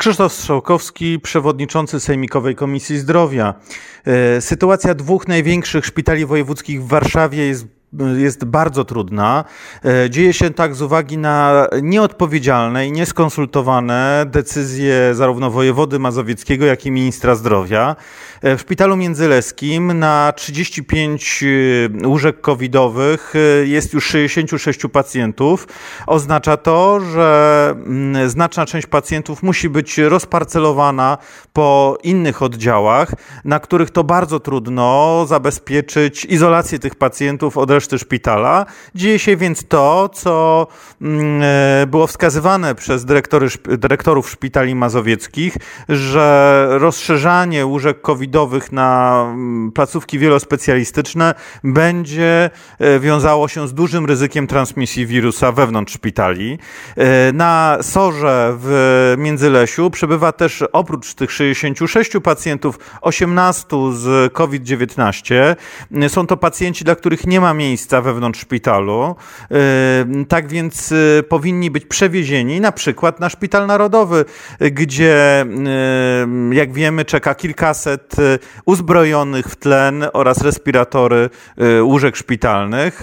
Krzysztof Strzałkowski, przewodniczący Sejmikowej Komisji Zdrowia. Sytuacja dwóch największych szpitali wojewódzkich w Warszawie jest bardzo trudna. Dzieje się tak z uwagi na nieodpowiedzialne i nieskonsultowane decyzje zarówno wojewody mazowieckiego, jak i ministra zdrowia. W szpitalu międzyleskim na 35 łóżek covidowych jest już 66 pacjentów. Oznacza to, że znaczna część pacjentów musi być rozparcelowana po innych oddziałach, na których to bardzo trudno zabezpieczyć izolację tych pacjentów od reszty szpitala. Dzieje się więc to, co było wskazywane przez dyrektorów szpitali mazowieckich, że rozszerzanie łóżek covidowych na placówki wielospecjalistyczne będzie wiązało się z dużym ryzykiem transmisji wirusa wewnątrz szpitali. Na SOR-ze w Międzylesiu przebywa też oprócz tych 66 pacjentów 18 z COVID-19. Są to pacjenci, dla których nie ma miejsca wewnątrz szpitalu. Tak więc powinni być przewiezieni na przykład na Szpital Narodowy, gdzie jak wiemy czeka kilkaset uzbrojonych w tlen oraz respiratory łóżek szpitalnych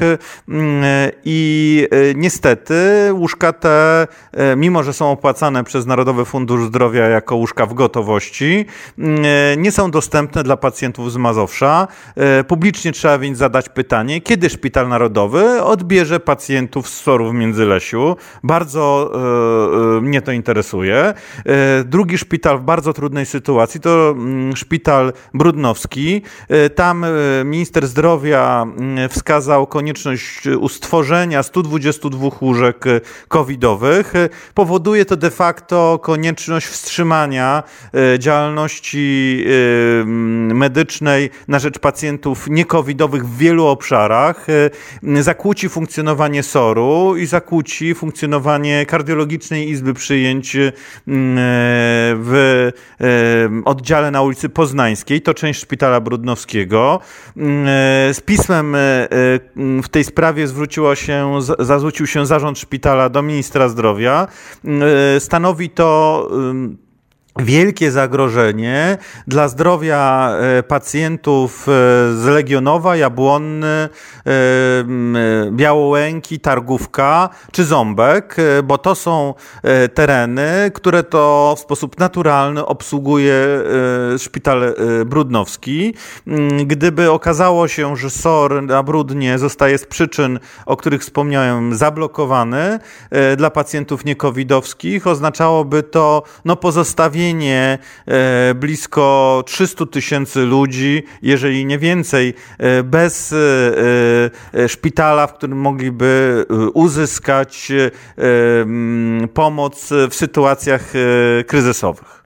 i niestety łóżka te, mimo że są opłacane przez Narodowy Fundusz Zdrowia jako łóżka w gotowości, nie są dostępne dla pacjentów z Mazowsza. Publicznie trzeba więc zadać pytanie, kiedy Szpital Narodowy odbierze pacjentów z SOR-u w Międzylesiu. Bardzo mnie to interesuje. Drugi szpital w bardzo trudnej sytuacji to Szpital Brodnowski. Tam minister zdrowia wskazał konieczność stworzenia 122 łóżek covidowych. Powoduje to de facto konieczność wstrzymania działalności medycznej na rzecz pacjentów niecovidowych w wielu obszarach. Zakłóci funkcjonowanie SOR-u i zakłóci funkcjonowanie kardiologicznej izby przyjęć w oddziale na ulicy Poznańskiej. To część Szpitala Brodnowskiego. Z pismem w tej sprawie zwrócił się zarząd szpitala do ministra zdrowia. Stanowi to wielkie zagrożenie dla zdrowia pacjentów z Legionowa, Jabłonny, Białołęki, Targówka czy Ząbek, bo to są tereny, które to w sposób naturalny obsługuje Szpital Brodnowski. Gdyby okazało się, że SOR na Bródnie zostaje z przyczyn, o których wspomniałem, zablokowany dla pacjentów niekowidowskich, oznaczałoby to pozostawienie blisko 300 000 ludzi, jeżeli nie więcej, bez szpitala, w którym mogliby uzyskać pomoc w sytuacjach kryzysowych.